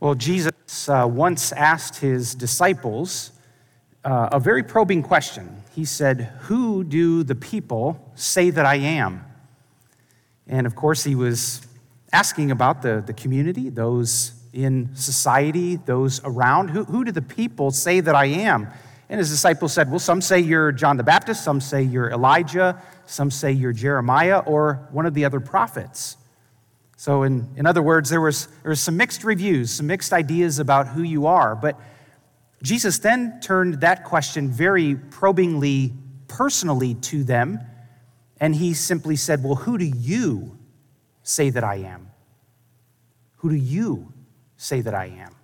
Well, Jesus once asked his disciples a very probing question. He said, "Who do the people say that I am?" And of course, he was asking about the community, those in society, those around. Who do the people say that I am? And his disciples said, well, some say you're John the Baptist, some say you're Elijah, some say you're Jeremiah, or one of the other prophets. So in other words, there was some mixed reviews, some mixed ideas about who you are. But Jesus then turned that question very probingly, personally to them, and he simply said, well, who do you say that I am? Who do you say that I am?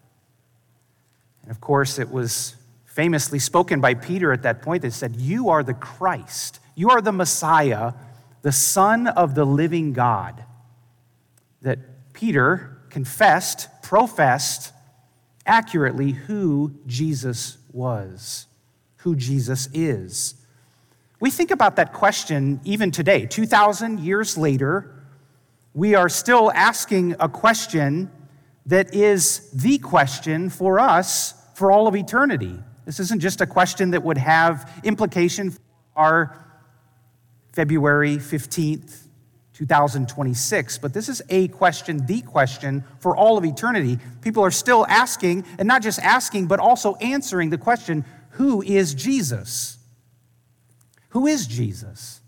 And of course, it was famously spoken by Peter at that point that said, you are the Christ, you are the Messiah, the Son of the living God. That Peter professed accurately who Jesus was, who Jesus is. We think about that question even today, 2,000 years later. We are still asking a question that is the question for us for all of eternity. This isn't just a question that would have implication for our February 15th, 2026, but this is a question, the question for all of eternity. People are still asking, and not just asking, but also answering the question, who is Jesus? Who is Jesus?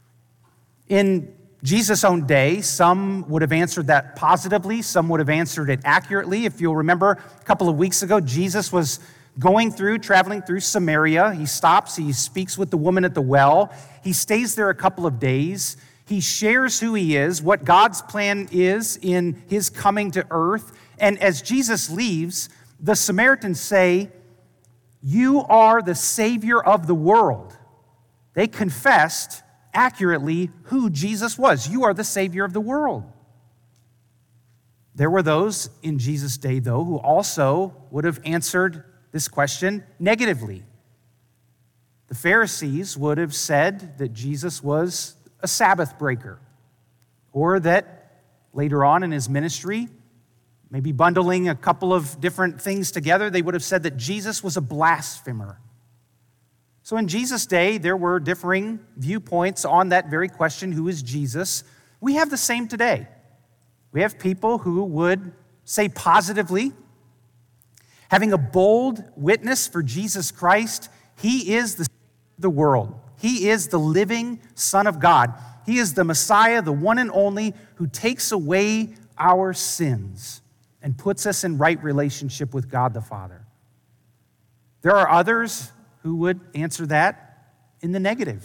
In Jesus' own day, some would have answered that positively, some would have answered it accurately. If you'll remember, a couple of weeks ago, Jesus was traveling through Samaria. He stops, he speaks with the woman at the well. He stays there a couple of days. He shares who he is, what God's plan is in his coming to earth. And as Jesus leaves, the Samaritans say, you are the Savior of the world. They confessed accurately who Jesus was. You are the Savior of the world. There were those in Jesus' day, though, who also would have answered this question negatively. The Pharisees would have said that Jesus was a Sabbath breaker, or that later on in his ministry, maybe bundling a couple of different things together, they would have said that Jesus was a blasphemer. So in Jesus' day, there were differing viewpoints on that very question, who is Jesus? We have the same today. We have people who would say positively, having a bold witness for Jesus Christ, he is the Savior of the world. He is the living Son of God. He is the Messiah, the one and only, who takes away our sins and puts us in right relationship with God the Father. There are others who would answer that in the negative.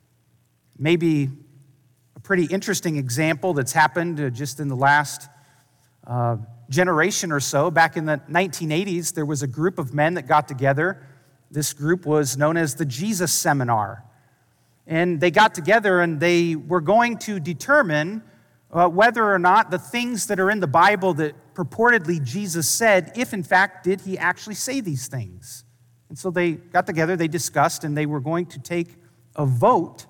Maybe a pretty interesting example that's happened just in the last generation or so. Back in the 1980s, there was a group of men that got together. This group was known as the Jesus Seminar. And they got together and they were going to determine whether or not the things that are in the Bible that purportedly Jesus said, if in fact did he actually say these things. And so they got together, they discussed, and they were going to take a vote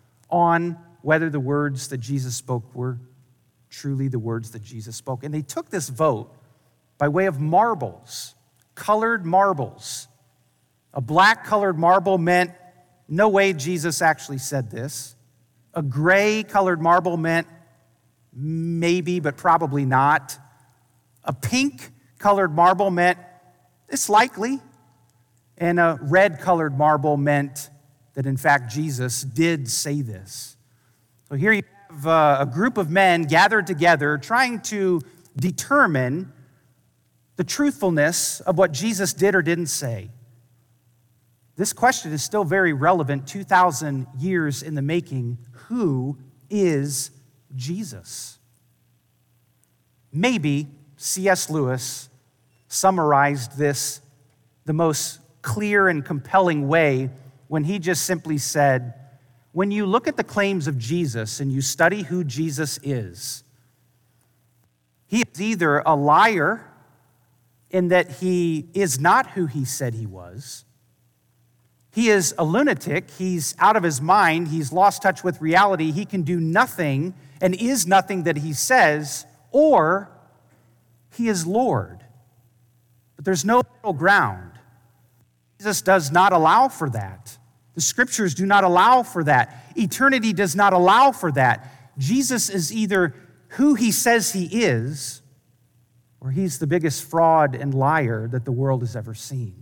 on whether the words that Jesus spoke were truly the words that Jesus spoke. And they took this vote by way of marbles, colored marbles. A black colored marble meant no way Jesus actually said this. A gray colored marble meant maybe, but probably not. A pink colored marble meant it's likely. And a red colored marble meant that in fact Jesus did say this. So here you have a group of men gathered together trying to determine the truthfulness of what Jesus did or didn't say. This question is still very relevant 2,000 years in the making. Who is Jesus? Maybe C.S. Lewis summarized this the most clear and compelling way when he just simply said, when you look at the claims of Jesus and you study who Jesus is, he is either a liar in that he is not who he said he was. He is a lunatic. He's out of his mind. He's lost touch with reality. He can do nothing and is nothing that he says, or he is Lord. But there's no middle ground. Jesus does not allow for that. The Scriptures do not allow for that. Eternity does not allow for that. Jesus is either who he says he is, or he's the biggest fraud and liar that the world has ever seen.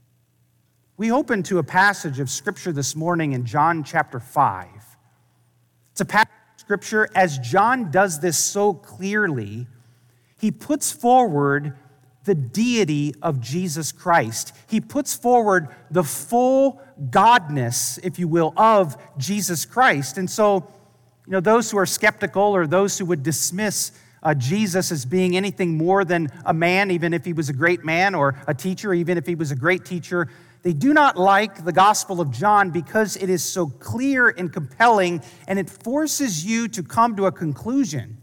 We open to a passage of Scripture this morning in John chapter 5. It's a passage of Scripture, as John does this so clearly, he puts forward the deity of Jesus Christ. He puts forward the full godness, if you will, of Jesus Christ. And so, those who are skeptical or those who would dismiss Jesus as being anything more than a man, even if he was a great man, or a teacher, even if he was a great teacher, they do not like the Gospel of John because it is so clear and compelling, and it forces you to come to a conclusion.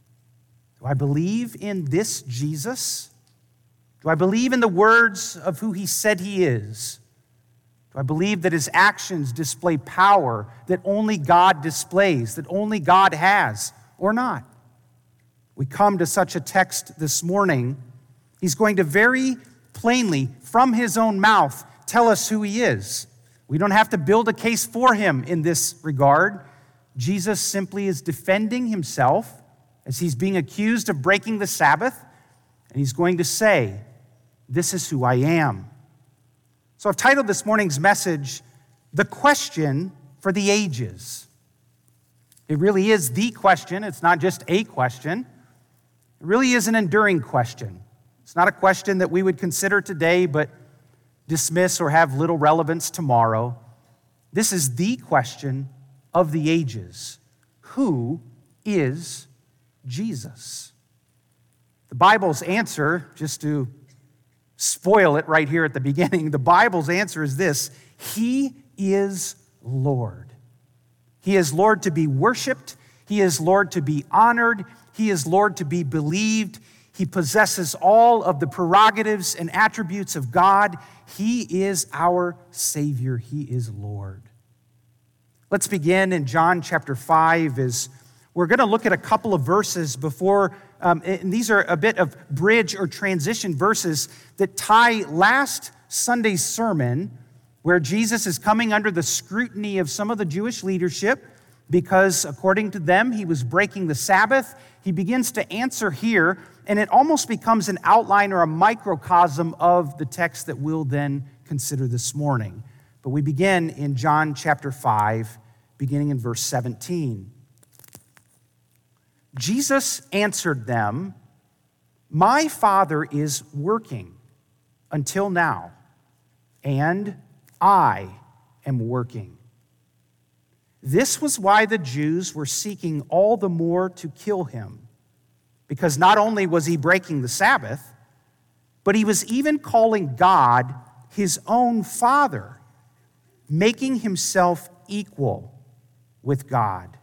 Do I believe in this Jesus? Do I believe in the words of who he said he is? Do I believe that his actions display power that only God displays, that only God has, or not? We come to such a text this morning. He's going to very plainly, from his own mouth, tell us who he is. We don't have to build a case for him in this regard. Jesus simply is defending himself as he's being accused of breaking the Sabbath, and he's going to say, "This is who I am." So I've titled this morning's message, "The Question for the Ages." It really is the question. It's not just a question. It really is an enduring question. It's not a question that we would consider today but dismiss or have little relevance tomorrow. This is the question of the ages. Who is Jesus? The Bible's answer, just to spoil it right here at the beginning, the Bible's answer is this: He is Lord. He is Lord to be worshiped. He is Lord to be honored. He is Lord to be believed. He possesses all of the prerogatives and attributes of God. He is our Savior. He is Lord. Let's begin in John chapter 5. We're going to look at a couple of verses before, and these are a bit of bridge or transition verses that tie last Sunday's sermon, where Jesus is coming under the scrutiny of some of the Jewish leadership because, according to them, he was breaking the Sabbath. He begins to answer here, and it almost becomes an outline or a microcosm of the text that we'll then consider this morning. But we begin in John chapter 5, beginning in verse 17. Jesus answered them, "My Father is working until now, and I am working." This was why the Jews were seeking all the more to kill him, because not only was he breaking the Sabbath, but he was even calling God his own Father, making himself equal with God.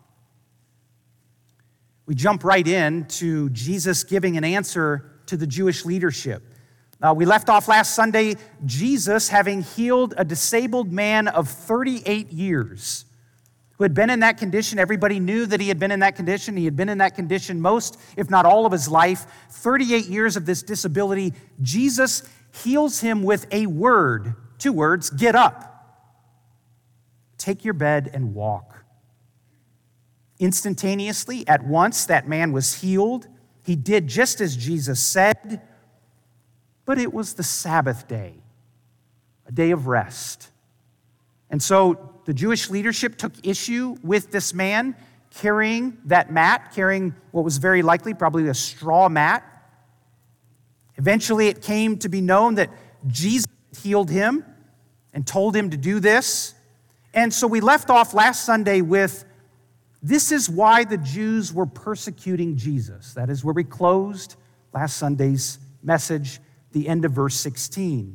We jump right in to Jesus giving an answer to the Jewish leadership. We left off last Sunday, Jesus having healed a disabled man of 38 years who had been in that condition. Everybody knew that he had been in that condition. He had been in that condition most, if not all of his life. 38 years of this disability. Jesus heals him with a word, 2 words, "Get up. Take your bed and walk." Instantaneously, at once, that man was healed. He did just as Jesus said, but it was the Sabbath day, a day of rest. And so the Jewish leadership took issue with this man carrying that mat, carrying what was very likely probably a straw mat. Eventually, it came to be known that Jesus healed him and told him to do this. And so we left off last Sunday with, this is why the Jews were persecuting Jesus. That is where we closed last Sunday's message, the end of verse 16.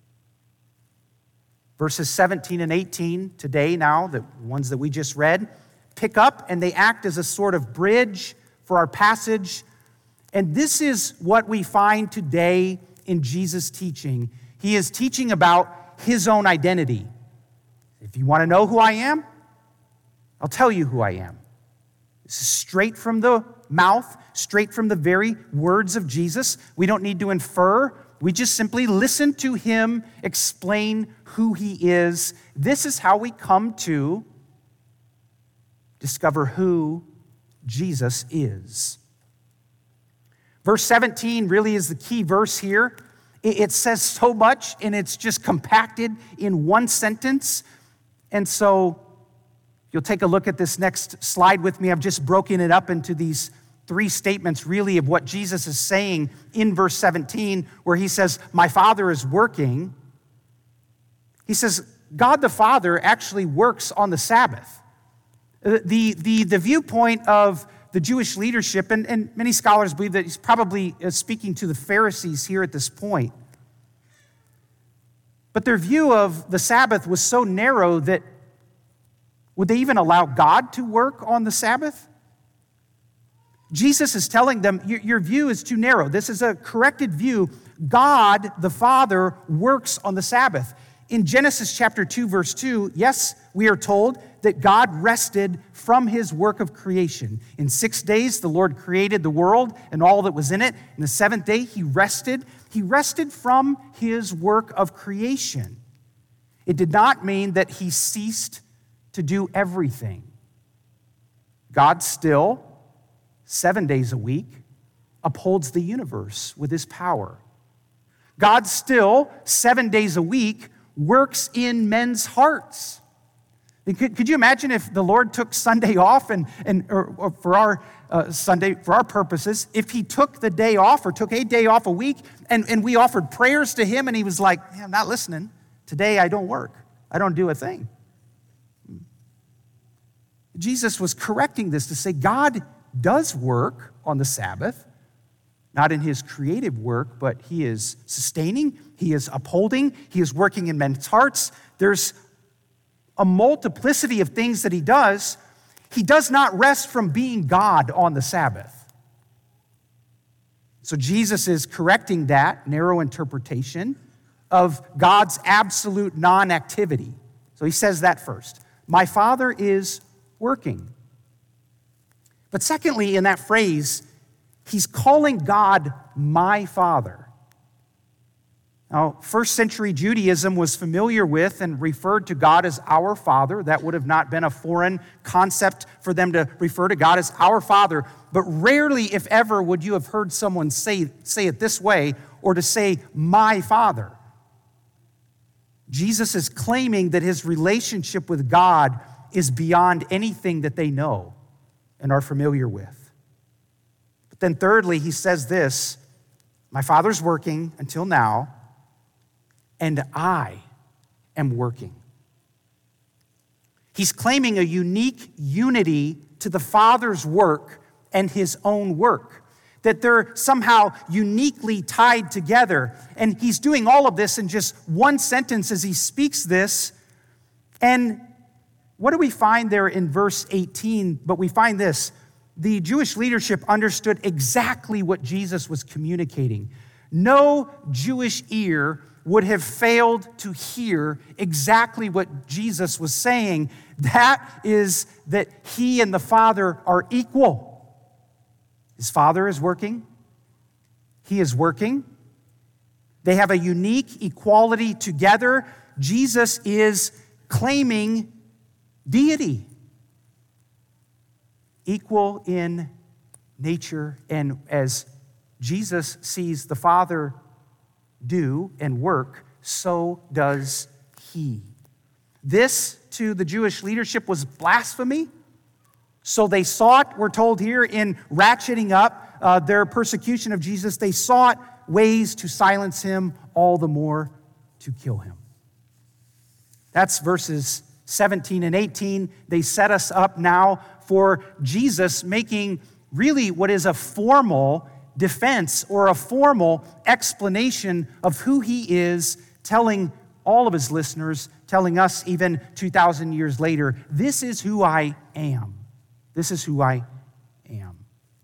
Verses 17 and 18 today now, the ones that we just read, pick up and they act as a sort of bridge for our passage. And this is what we find today in Jesus' teaching. He is teaching about his own identity. If you want to know who I am, I'll tell you who I am. This is straight from the mouth, straight from the very words of Jesus. We don't need to infer We just simply listen to him explain who he is. This is how we come to discover who Jesus is. Verse 17 really is the key verse here. It says so much, and it's just compacted in one sentence. And so you'll take a look at this next slide with me. I've just broken it up into these three statements, really, of what Jesus is saying in verse 17, where he says, my Father is working. He says, God the Father actually works on the Sabbath. The viewpoint of the Jewish leadership, and many scholars believe that he's probably speaking to the Pharisees here at this point. But their view of the Sabbath was so narrow that would they even allow God to work on the Sabbath? Jesus is telling them, your view is too narrow. This is a corrected view. God, the Father, works on the Sabbath. In Genesis chapter 2, verse 2, yes, we are told that God rested from his work of creation. In 6 days, the Lord created the world and all that was in it. In the seventh day, he rested. He rested from his work of creation. It did not mean that he ceased to do everything. God still, 7 days a week, upholds the universe with his power. God still, 7 days a week, works in men's hearts. Could you imagine if the Lord took Sunday off or for our Sunday, for our purposes, if he took the day off or took a day off a week and we offered prayers to him and he was like, I'm not listening. Today I don't work. I don't do a thing. Jesus was correcting this to say God does work on the Sabbath, not in his creative work, but he is sustaining, he is upholding, he is working in men's hearts. There's a multiplicity of things that he does. He does not rest from being God on the Sabbath. So Jesus is correcting that narrow interpretation of God's absolute non-activity. So he says that first. My Father is working. But secondly, in that phrase, he's calling God my Father. Now, first century Judaism was familiar with and referred to God as our Father. That would have not been a foreign concept for them to refer to God as our Father. But rarely, if ever, would you have heard someone say it this way or to say, my Father. Jesus is claiming that his relationship with God is beyond anything that they know and are familiar with. But then thirdly, he says this, my Father's working until now, and I am working. He's claiming a unique unity to the Father's work and his own work, that they're somehow uniquely tied together. And he's doing all of this in just one sentence as he speaks this. And what do we find there in verse 18? But we find this. The Jewish leadership understood exactly what Jesus was communicating. No Jewish ear would have failed to hear exactly what Jesus was saying. That is that he and the Father are equal. His Father is working. He is working. They have a unique equality together. Jesus is claiming deity, equal in nature, and as Jesus sees the Father do and work, so does he. This, to the Jewish leadership, was blasphemy. So they sought, we're told here, in ratcheting up their persecution of Jesus, they sought ways to silence him, all the more to kill him. That's verses 17 and 18. They set us up now for Jesus making really what is a formal defense or a formal explanation of who he is, telling all of his listeners, telling us even 2,000 years later, this is who I am. This is who I am.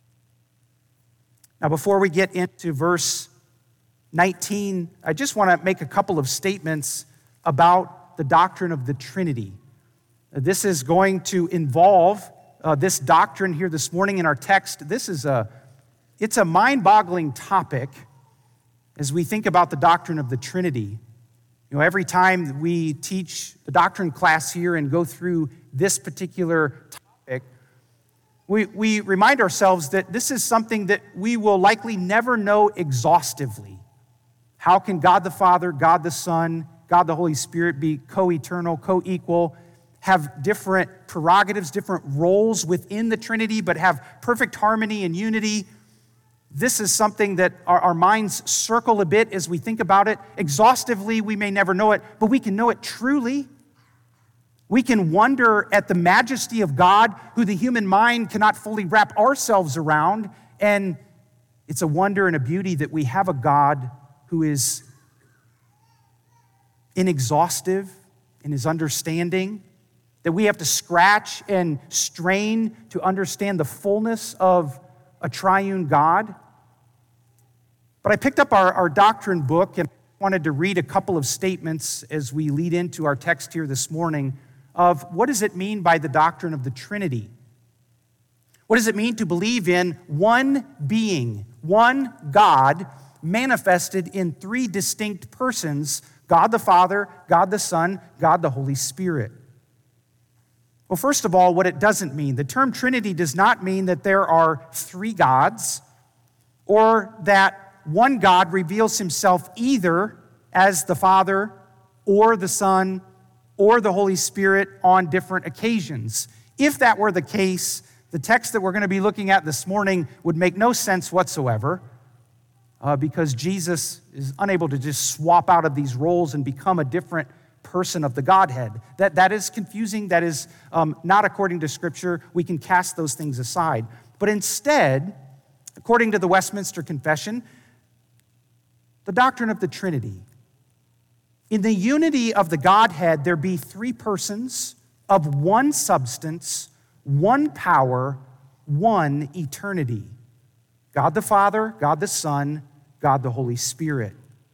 Now, before we get into verse 19, I just want to make a couple of statements about the doctrine of the Trinity. This is going to involve this doctrine here this morning in our text. It's a mind-boggling topic, As we think about the doctrine of the Trinity, every time we teach the doctrine class here and go through this particular topic, we remind ourselves that this is something that we will likely never know exhaustively. How can God the Father, God the Son, God the Holy Spirit be co-eternal, co-equal, have different prerogatives, different roles within the Trinity, but have perfect harmony and unity? This is something that our minds circle a bit as we think about it. Exhaustively, we may never know it, but we can know it truly. We can wonder at the majesty of God, who the human mind cannot fully wrap ourselves around. And it's a wonder and a beauty that we have a God who is inexhaustive in his understanding, that we have to scratch and strain to understand the fullness of a triune God. But I picked up our doctrine book and wanted to read a couple of statements as we lead into our text here this morning of what does it mean by the doctrine of the Trinity? What does it mean to believe in one being, one God, manifested in three distinct persons, God the Father, God the Son, God the Holy Spirit? Well, first of all, what it doesn't mean. The term Trinity does not mean that there are three gods or that one God reveals himself either as the Father or the Son or the Holy Spirit on different occasions. If that were the case, the text that we're going to be looking at this morning would make no sense whatsoever because Jesus is unable to just swap out of these roles and become a different person of the Godhead. That is confusing. That is not according to Scripture. We can cast those things aside. But instead, according to the Westminster Confession, the doctrine of the Trinity. In the unity of the Godhead, there be three persons of one substance, one power, one eternity. God the Father, God the Son, God the Holy Spirit.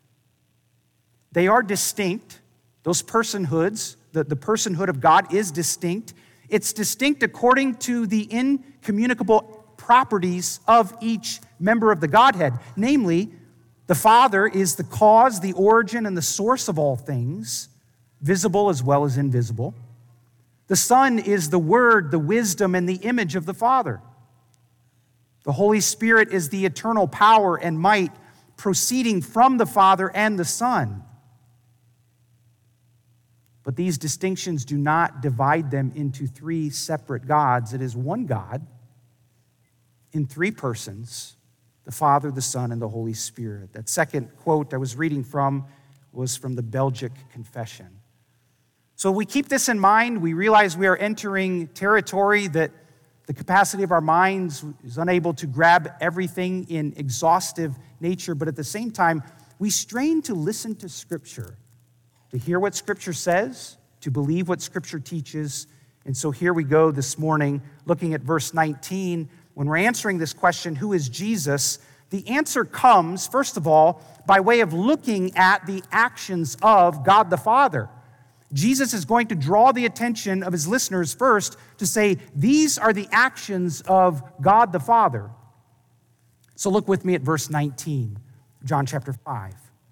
They are distinct. Those personhoods, the personhood of God is distinct. It's distinct according to the incommunicable properties of each member of the Godhead. Namely, the Father is the cause, the origin, and the source of all things, visible as well as invisible. The Son is the Word, the wisdom, and the image of the Father. The Holy Spirit is the eternal power and might proceeding from the Father and the Son. But these distinctions do not divide them into three separate gods. It is one God in three persons, the Father, the Son, and the Holy Spirit. That second quote I was reading from was from the Belgic Confession. So we keep this in mind. We realize we are entering territory that the capacity of our minds is unable to grab everything in exhaustive nature, but at the same time, we strain to listen to Scripture, to hear what Scripture says, to believe what Scripture teaches. And so here we go this morning, looking at verse 19. When we're answering this question, who is Jesus? The answer comes, first of all, by way of looking at the actions of God the Father. Jesus is going to draw the attention of his listeners first to say, these are the actions of God the Father. So look with me at verse 19, John chapter 5.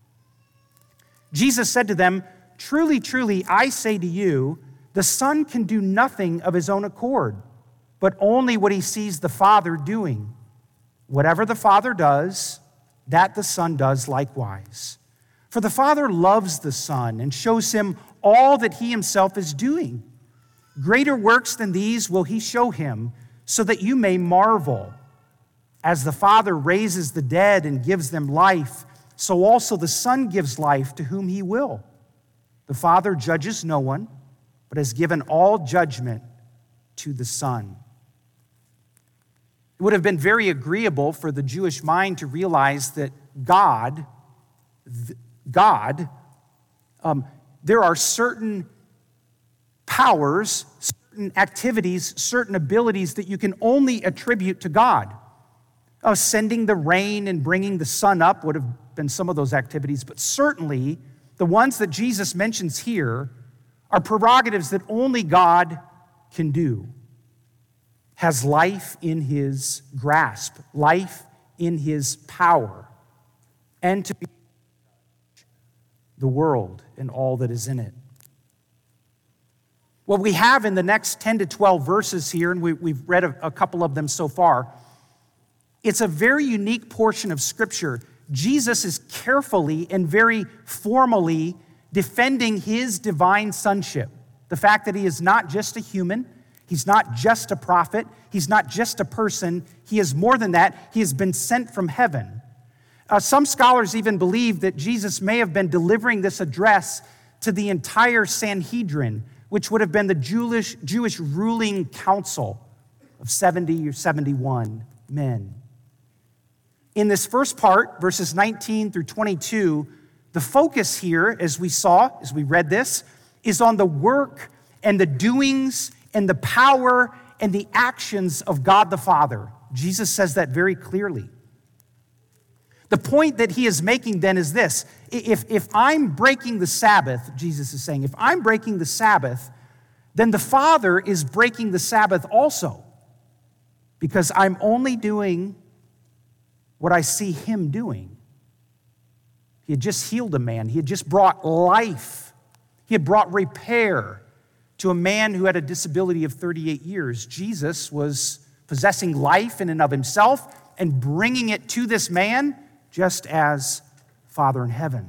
Jesus said to them, "Truly, truly, I say to you, the Son can do nothing of his own accord, but only what he sees the Father doing. Whatever the Father does, that the Son does likewise. For the Father loves the Son and shows him all that he himself is doing. Greater works than these will he show him, so that you may marvel. As the Father raises the dead and gives them life, so also the Son gives life to whom he will. The Father judges no one, but has given all judgment to the Son." It would have been very agreeable for the Jewish mind to realize that God, there are certain powers, certain activities, certain abilities that you can only attribute to God. Sending the rain and bringing the sun up would have been some of those activities, but certainly the ones that Jesus mentions here are prerogatives that only God can do. Has life in his grasp, life in his power. And to be the world and all that is in it. What we have in the next 10 to 12 verses here, and we've read a couple of them so far, it's a very unique portion of Scripture. Jesus is carefully and very formally defending his divine sonship. The fact that he is not just a human, he's not just a prophet, he's not just a person, he is more than that. He has been sent from heaven. Some scholars even believe that Jesus may have been delivering this address to the entire Sanhedrin, which would have been the Jewish ruling council of 70 or 71 men. In this first part, verses 19 through 22, the focus here, as we read this, is on the work and the doings and the power and the actions of God the Father. Jesus says that very clearly. The point that he is making then is this. If I'm breaking the Sabbath, Jesus is saying, if I'm breaking the Sabbath, then the Father is breaking the Sabbath also, because I'm only doing what I see him doing. He had just healed a man. He had just brought life. He had brought repair to a man who had a disability of 38 years. Jesus was possessing life in and of himself and bringing it to this man just as Father in heaven.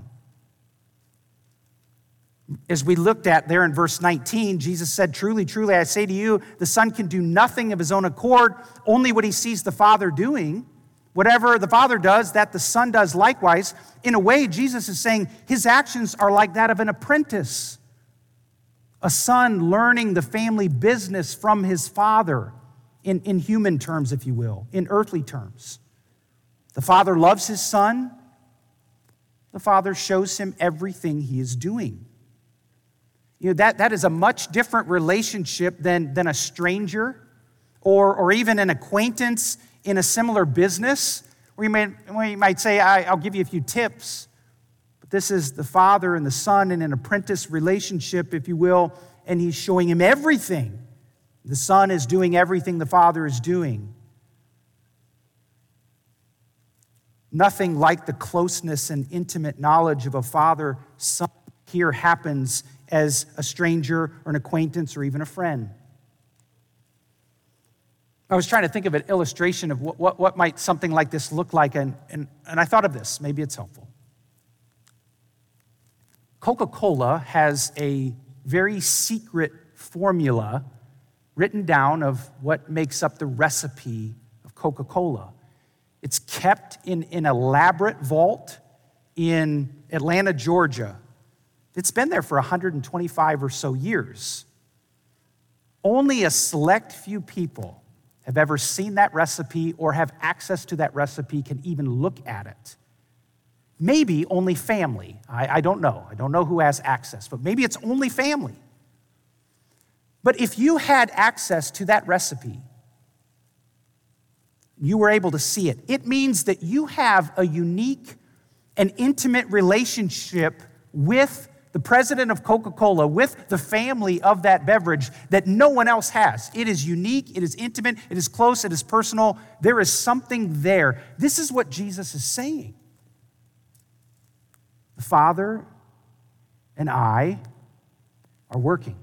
As we looked at there in verse 19, Jesus said, "Truly, truly, I say to you, the Son can do nothing of his own accord, only what he sees the Father doing. Whatever the Father does, that the Son does likewise." In a way, Jesus is saying his actions are like that of an apprentice, a son learning the family business from his father, in human terms, if you will, in earthly terms. The Father loves his Son. The Father shows him everything he is doing. You know, that is a much different relationship than a stranger or even an acquaintance in a similar business, where you might say, I'll give you a few tips. But this is the Father and the Son in an apprentice relationship, if you will, and he's showing him everything. The Son is doing everything the Father is doing. Nothing like the closeness and intimate knowledge of a father-son here happens as a stranger or an acquaintance or even a friend. I was trying to think of an illustration of what might something like this look like, and I thought of this. Maybe it's helpful. Coca-Cola has a very secret formula written down of what makes up the recipe of Coca-Cola. It's kept in an elaborate vault in Atlanta, Georgia. It's been there for 125 or so years. Only a select few people have ever seen that recipe or have access to that recipe, can even look at it. Maybe only family. I don't know. I don't know who has access, but maybe it's only family. But if you had access to that recipe, you were able to see it, it means that you have a unique and intimate relationship with the president of Coca-Cola, with the family of that beverage that no one else has. It is unique, it is intimate, it is close, it is personal. There is something there. This is what Jesus is saying. The Father and I are working.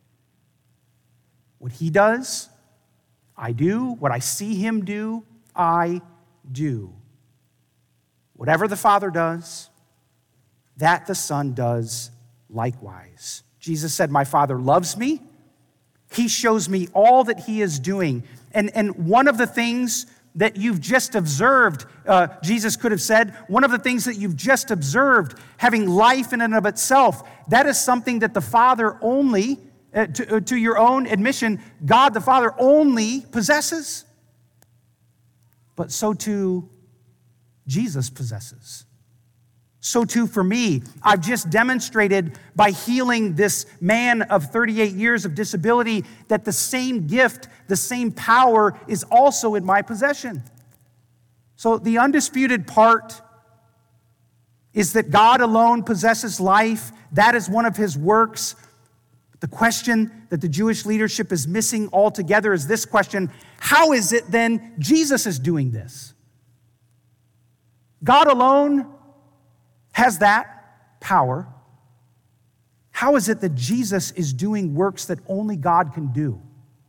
What he does, I do. What I see him do, I do. Whatever the Father does, that the Son does likewise. Jesus said, "My Father loves me. He shows me all that he is doing." And one of the things that you've just observed, Jesus could have said, one of the things that you've just observed, having life in and of itself, that is something that the Father only, to your own admission, God the Father only possesses. But so too Jesus possesses. So too for me. I've just demonstrated by healing this man of 38 years of disability that the same gift, the same power is also in my possession. So the undisputed part is that God alone possesses life. That is one of his works. The question that the Jewish leadership is missing altogether is this question: how is it then Jesus is doing this? God alone has that. power? How is it that Jesus is doing works that only God can do?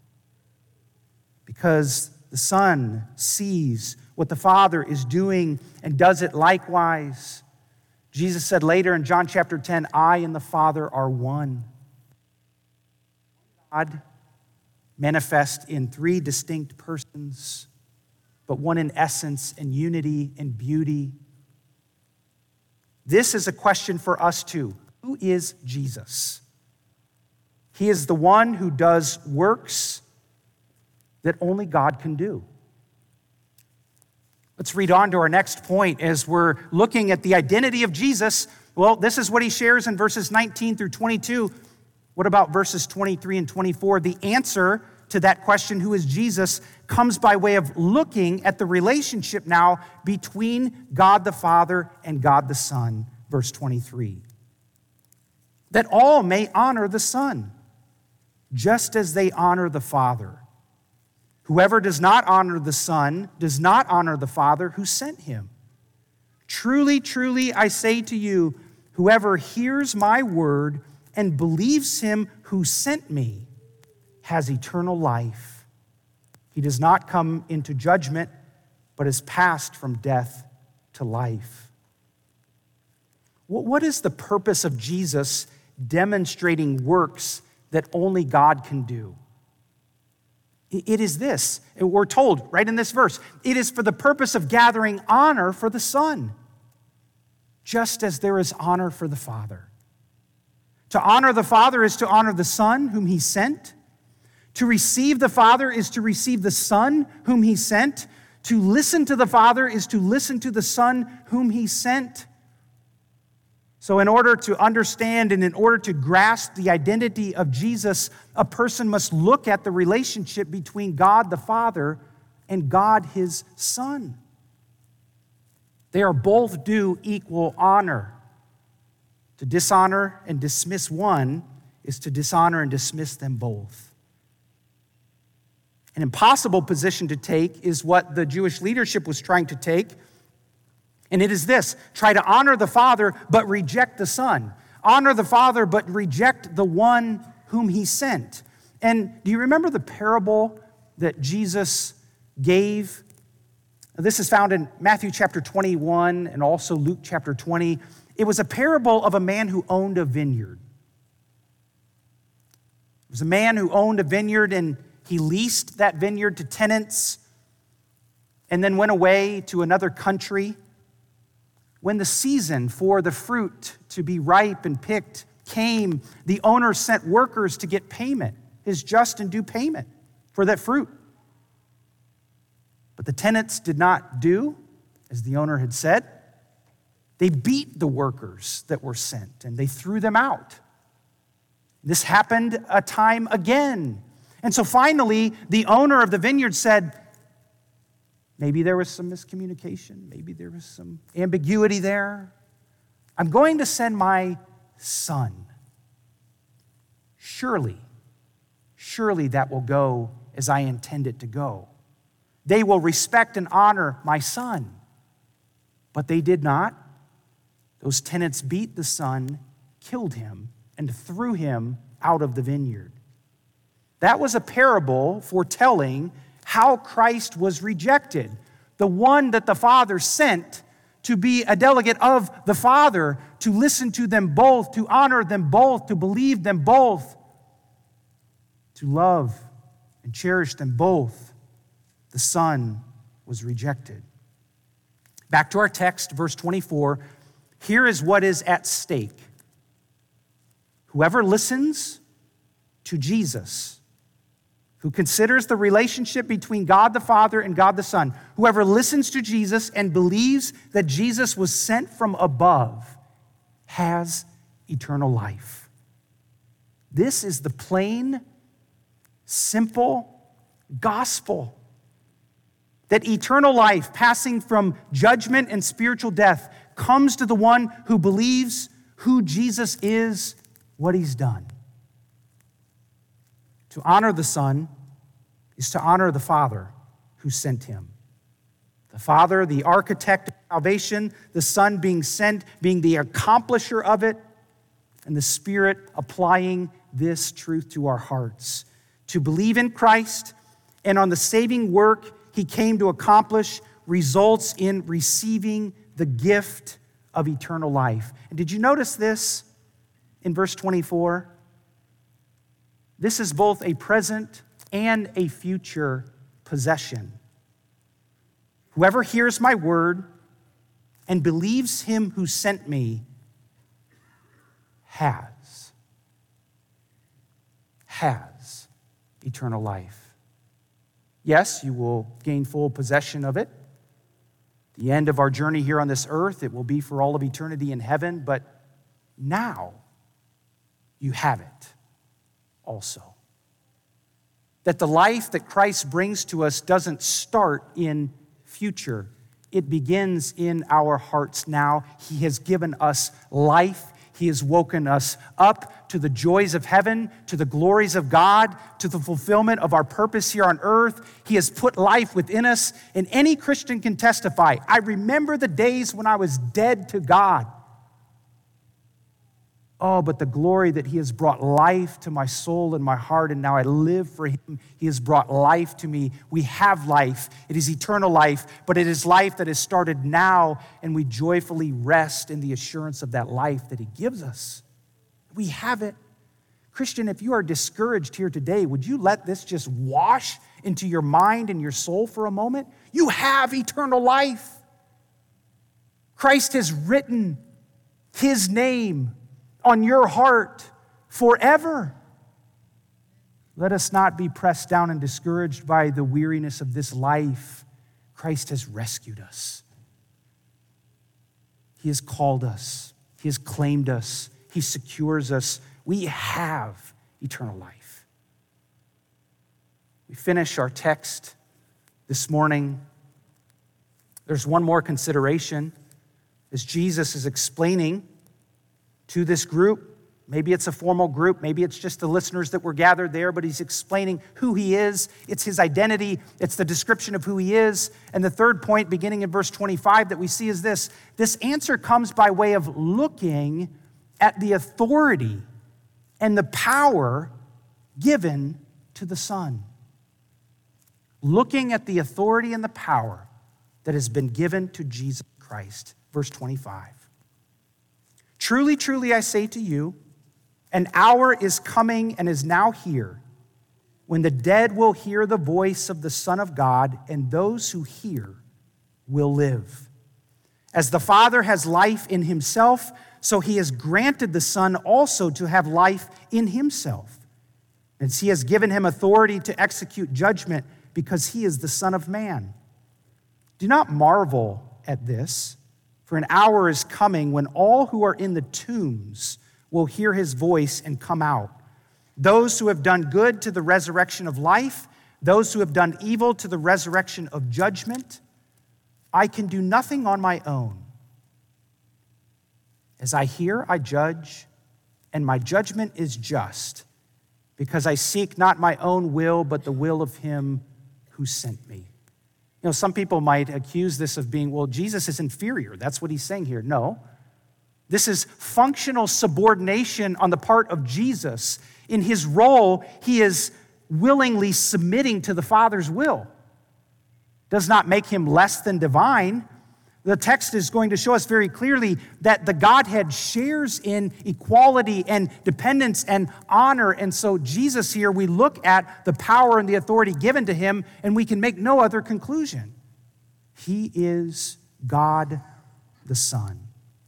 Because the Son sees what the Father is doing and does it likewise. Jesus said later in John chapter 10, I and the Father are one. God manifest in three distinct persons, but one in essence and unity and beauty. This is a question for us too. Who is Jesus? He is the one who does works that only God can do. Let's read on to our next point as we're looking at the identity of Jesus. Well, this is what he shares in verses 19 through 22. What about verses 23 and 24? The answer to that question, who is Jesus, comes by way of looking at the relationship now between God the Father and God the Son. Verse 23. That all may honor the Son, just as they honor the Father. Whoever does not honor the Son does not honor the Father who sent him. Truly, truly, I say to you, whoever hears my word and believes him who sent me has eternal life. He does not come into judgment, but is passed from death to life. What is the purpose of Jesus demonstrating works that only God can do? It is this. We're told right in this verse, it is for the purpose of gathering honor for the Son, just as there is honor for the Father. To honor the Father is to honor the Son whom he sent. To receive the Father is to receive the Son whom he sent. To listen to the Father is to listen to the Son whom he sent. So in order to understand and in order to grasp the identity of Jesus, a person must look at the relationship between God the Father and God his Son. They are both due equal honor. To dishonor and dismiss one is to dishonor and dismiss them both. An impossible position to take is what the Jewish leadership was trying to take. And it is this: try to honor the Father, but reject the Son. Honor the Father, but reject the one whom he sent. And do you remember the parable that Jesus gave? This is found in Matthew chapter 21 and also Luke chapter 20. It was a parable of a man who owned a vineyard. It was a man who owned a vineyard, and he leased that vineyard to tenants and then went away to another country. When the season for the fruit to be ripe and picked came, the owner sent workers to get payment, his just and due payment for that fruit. But the tenants did not do as the owner had said. They beat the workers that were sent, and they threw them out. This happened a time again. And so finally, the owner of the vineyard said, maybe there was some miscommunication. Maybe there was some ambiguity there. I'm going to send my son. Surely that will go as I intend it to go. They will respect and honor my son. But they did not. Those tenants beat the son, killed him, and threw him out of the vineyard. That was a parable foretelling how Christ was rejected, the one that the Father sent to be a delegate of the Father, to listen to them both, to honor them both, to believe them both, to love and cherish them both. The Son was rejected. Back to our text, verse 24. Here is what is at stake. Whoever listens to Jesus, who considers the relationship between God the Father and God the Son, whoever listens to Jesus and believes that Jesus was sent from above, has eternal life. This is the plain, simple gospel. That eternal life, passing from judgment and spiritual death, comes to the one who believes who Jesus is, what he's done. To honor the Son is to honor the Father who sent him. The Father, the architect of salvation, the Son being sent, being the accomplisher of it, and the Spirit applying this truth to our hearts. To believe in Christ and on the saving work he came to accomplish results in receiving the gift of eternal life. And did you notice this in verse 24? This is both a present and a future possession. Whoever hears my word and believes him who sent me has eternal life. Yes, you will gain full possession of it. The end of our journey here on this earth, it will be for all of eternity in heaven, but now you have it also. That the life that Christ brings to us doesn't start in future. It begins in our hearts now. He has given us life. He has woken us up to the joys of heaven, to the glories of God, to the fulfillment of our purpose here on earth. He has put life within us, and any Christian can testify. I remember the days when I was dead to God. Oh, but the glory that he has brought life to my soul and my heart, and now I live for him. He has brought life to me. We have life. It is eternal life, but it is life that has started now, and we joyfully rest in the assurance of that life that he gives us. We have it. Christian, if you are discouraged here today, would you let this just wash into your mind and your soul for a moment? You have eternal life. Christ has written his name on your heart forever. Let us not be pressed down and discouraged by the weariness of this life. Christ has rescued us. He has called us. He has claimed us. He secures us. We have eternal life. We finish our text this morning. There's one more consideration as Jesus is explaining to this group. Maybe it's a formal group. Maybe it's just the listeners that were gathered there, but he's explaining who he is. It's his identity. It's the description of who he is. And the third point, beginning in verse 25, that we see is this. This answer comes by way of looking at the authority and the power given to the Son. Looking at the authority and the power that has been given to Jesus Christ. Verse 25. Truly, truly, I say to you, an hour is coming and is now here when the dead will hear the voice of the Son of God, and those who hear will live. As the Father has life in himself, so he has granted the Son also to have life in himself. And he has given him authority to execute judgment because he is the Son of Man. Do not marvel at this. For an hour is coming when all who are in the tombs will hear his voice and come out. Those who have done good to the resurrection of life, those who have done evil to the resurrection of judgment. I can do nothing on my own. As I hear, I judge, and my judgment is just, because I seek not my own will, but the will of him who sent me. You know, some people might accuse this of being, well, Jesus is inferior. That's what he's saying here. No. This is functional subordination on the part of Jesus. In his role, he is willingly submitting to the Father's will. Does not make him less than divine. The text is going to show us very clearly that the Godhead shares in equality and dependence and honor. And so Jesus here, we look at the power and the authority given to him, and we can make no other conclusion. He is God the Son.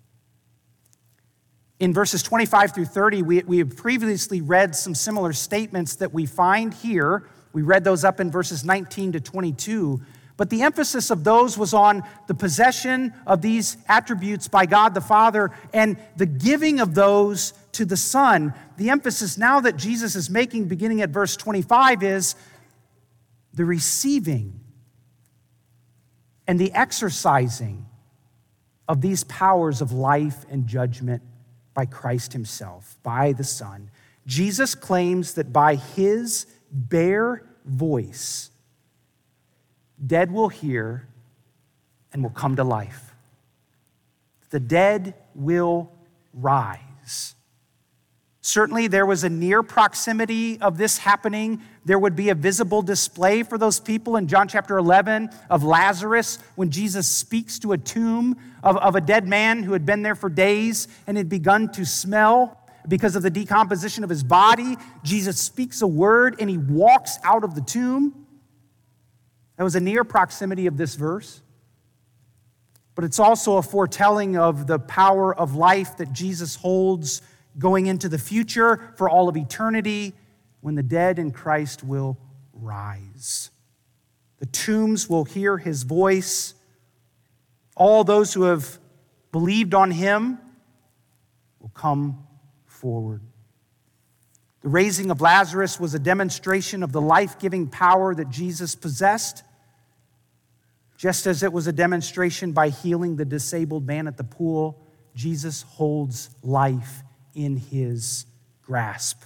In verses 25 through 30, we have previously read some similar statements that we find here. We read those up in verses 19 to 22. But the emphasis of those was on the possession of these attributes by God the Father and the giving of those to the Son. The emphasis now that Jesus is making, beginning at verse 25, is the receiving and the exercising of these powers of life and judgment by Christ himself, by the Son. Jesus claims that by his bare voice, dead will hear, and will come to life. The dead will rise. Certainly, there was a near proximity of this happening. There would be a visible display for those people in John chapter 11 of Lazarus when Jesus speaks to a tomb of a dead man who had been there for days and had begun to smell because of the decomposition of his body. Jesus speaks a word and he walks out of the tomb. That was a near proximity of this verse. But it's also a foretelling of the power of life that Jesus holds going into the future for all of eternity when the dead in Christ will rise. The tombs will hear his voice. All those who have believed on him will come forward. The raising of Lazarus was a demonstration of the life-giving power that Jesus possessed, just as it was a demonstration by healing the disabled man at the pool. Jesus holds life in his grasp.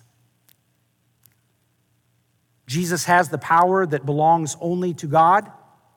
Jesus has the power that belongs only to God.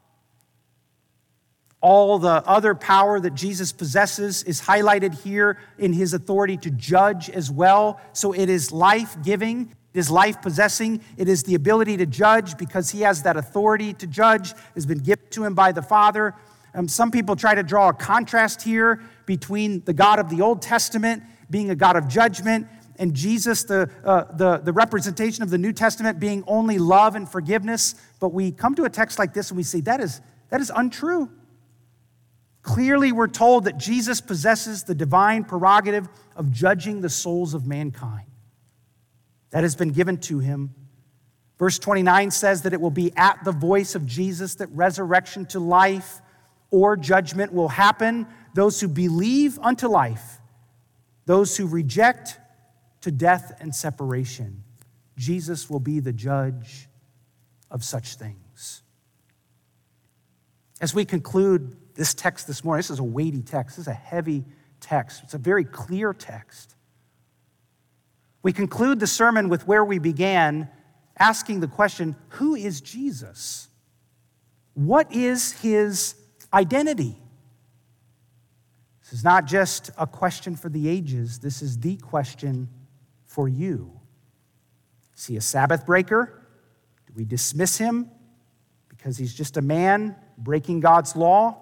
All the other power that Jesus possesses is highlighted here in his authority to judge as well. So it is life-giving, it is life-possessing, it is the ability to judge because he has that authority to judge, has been given to him by the Father. Some people try to draw a contrast here between the God of the Old Testament being a God of judgment, and Jesus, the representation of the New Testament, being only love and forgiveness. But we come to a text like this and we say, that is untrue. Clearly, we're told that Jesus possesses the divine prerogative of judging the souls of mankind. That has been given to him. Verse 29 says that it will be at the voice of Jesus that resurrection to life or judgment will happen. Those who believe unto life, those who reject to death and separation. Jesus will be the judge of such things. As we conclude this text this morning, this is a weighty text, this is a heavy text, it's a very clear text. We conclude the sermon with where we began, asking the question, who is Jesus? What is his identity? This is not just a question for the ages. This is the question for you. Is he a Sabbath breaker? Do we dismiss him because he's just a man breaking God's law?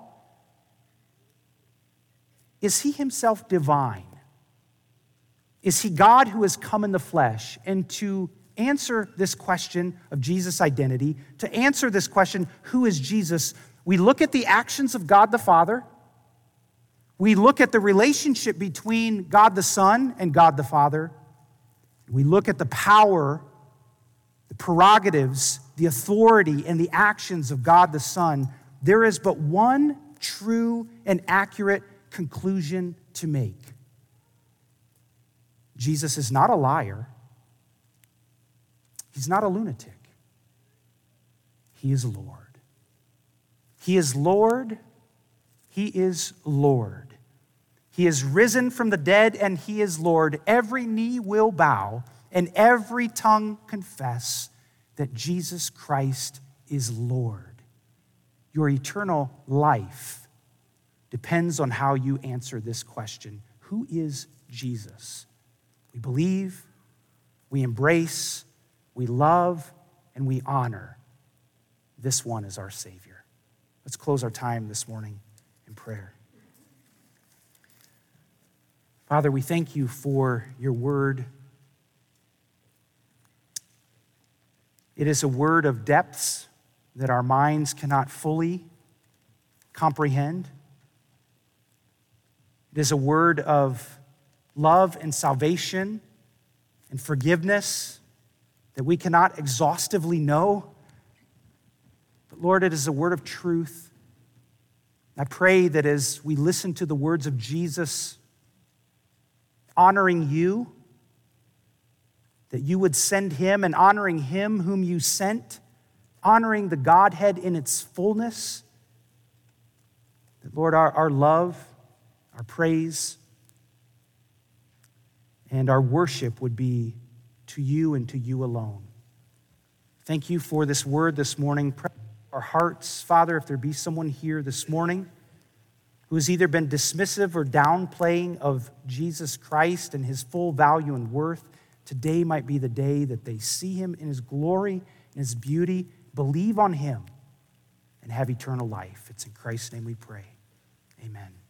Is he himself divine? Is he God who has come in the flesh? And to answer this question of Jesus' identity, to answer this question, who is Jesus, we look at the actions of God the Father. We look at the relationship between God the Son and God the Father. We look at the power, the prerogatives, the authority, and the actions of God the Son. There is but one true and accurate conclusion to make. Jesus is not a liar. He's not a lunatic. He is Lord. He is Lord. He is Lord. He is risen from the dead and he is Lord. Every knee will bow and every tongue confess that Jesus Christ is Lord. Your eternal life depends on how you answer this question. Who is Jesus? We believe, we embrace, we love, and we honor this one as our Savior. Let's close our time this morning in prayer. Father, we thank you for your word. It is a word of depths that our minds cannot fully comprehend. It is a word of love and salvation and forgiveness that we cannot exhaustively know. But Lord, it is a word of truth. I pray that as we listen to the words of Jesus, honoring you, that you would send him, and honoring him whom you sent, honoring the Godhead in its fullness, that Lord, our love, our praise, and our worship would be to you and to you alone. Thank you for this word this morning. Pray our hearts, Father, if there be someone here this morning who has either been dismissive or downplaying of Jesus Christ and his full value and worth, today might be the day that they see him in his glory, in his beauty, believe on him, and have eternal life. It's in Christ's name we pray. Amen.